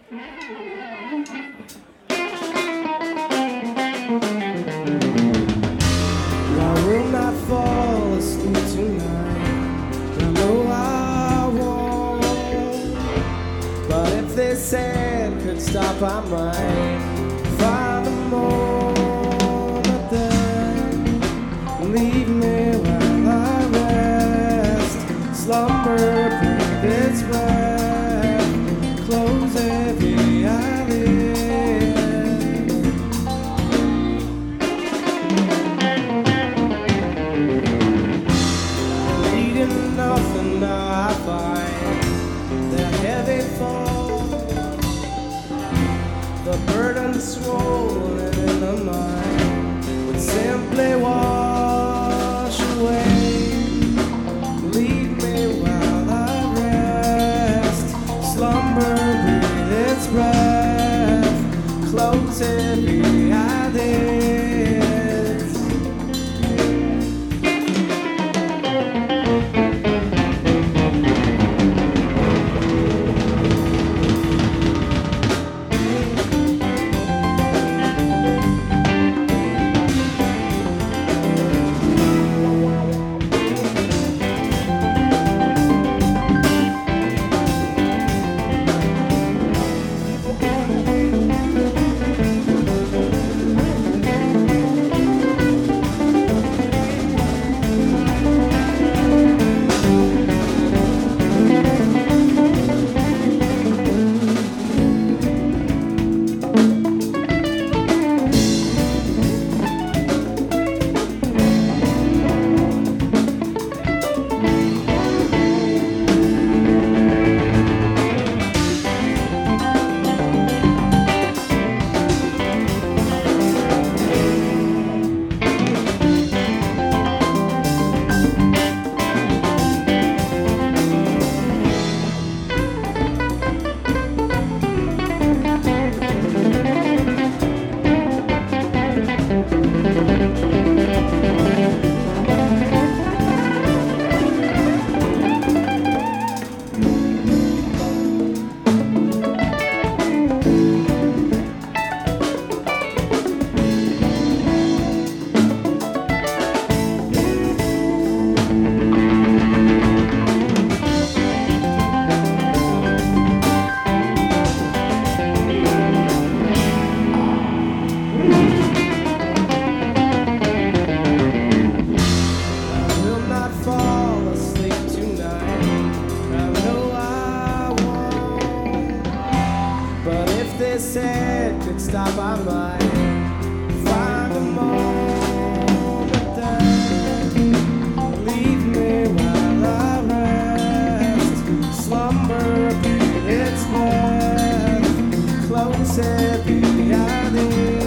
I will not fall asleep tonight. I know I won't. But if this hand could stop, I might find a moment then. Leave me while I rest. Slumber, breathe its breath. Close every eyelid. Nothing now I find the heavy fall, the burden swollen in the mind would simply wash away. Leave me while I rest. Slumber, breathe its breath. Close every eyelid. This head could stop, I might find a moment then. Leave me while I rest. Slumber, breathe its breath. Close every eyelid.